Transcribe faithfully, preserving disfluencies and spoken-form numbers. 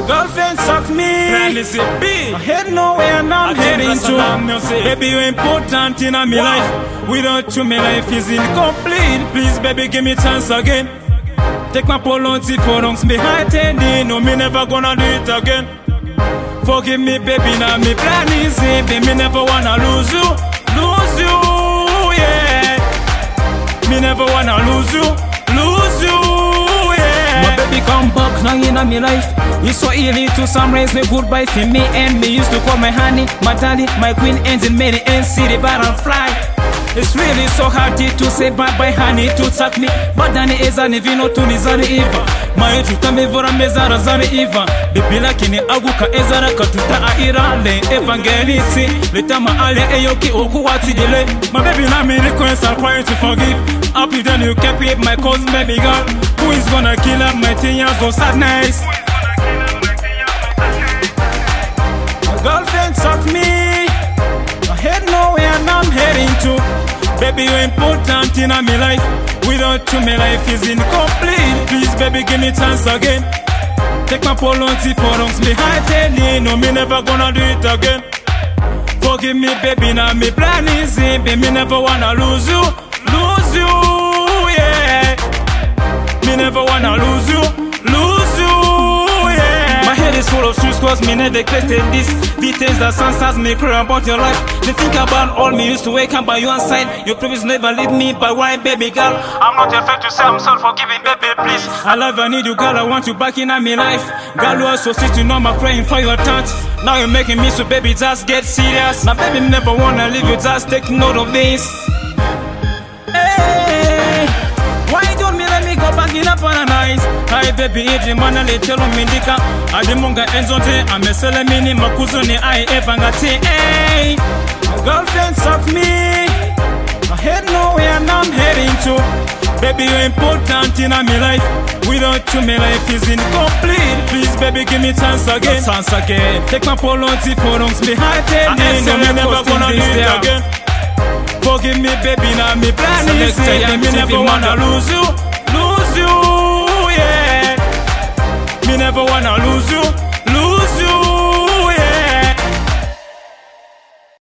girlfriend suck me. B. I head nowhere and I'm heading to. Baby, you important in my life. Without you, my life is incomplete. Please, baby, give me chance again. Take my polonti for lungs behind it. No, me never gonna do it again. Forgive me, baby, now me plan is it. Me never wanna lose you, lose you, yeah. Me never wanna lose you, lose you, yeah. My baby come back now in my life. It's so easy to summarize me goodbye for me and me. Used to call my honey, my darling, my queen, and in many and city butterfly. It's really so hard to say bye bye honey to tuck me. But Danny is an evino to Nizari Eva. My tuta me vora mezara zari Eva. The pilakini aguka ezara katuta aira le evangelisi. Letama ale eyoki okuwati dele. My baby now me request I'm trying to forgive. Happy then you kept it my cause baby girl. Who is gonna kill up my ten years of sadness? My girlfriend sucked me. I head nowhere and I'm heading to. Baby, you're important in my life. Without you, my life is incomplete. Please, baby, give me chance again. Take my polonti for lungs behind it. No, me never gonna do it again. Forgive me, baby, now me plan is it. Baby, me never wanna lose you, lose you, yeah. Me never wanna lose you, lose you, yeah. My head is full of shoes cause me never questioned this. Details that senses me cry about your life. They think about all me used to wake up by your side. Your previous never leave me by why baby girl. I'm not afraid to say I'm sorry for giving baby please. I love I need you girl, I want you back in my life. Girl, you are so sweet, you know I'm praying for your touch. Now you're making me so baby just get serious. Now baby never wanna leave you, just take note of this. Hey, why don't me let me go back in a paradise? Hi baby, iti mana letelo mindika. Adimunga enzote, amesele mini makuzuni ai evangati. Hey, my girlfriend sucked me. I head nowhere and I'm heading to. Baby, you're important in my life. Without you, my life is incomplete. Please, baby, give me chance again. Chance again. Take my polonti for lungs behind it. No, me never gonna do it again. Forgive me, baby, now me plan is it. Me never wanna lose you.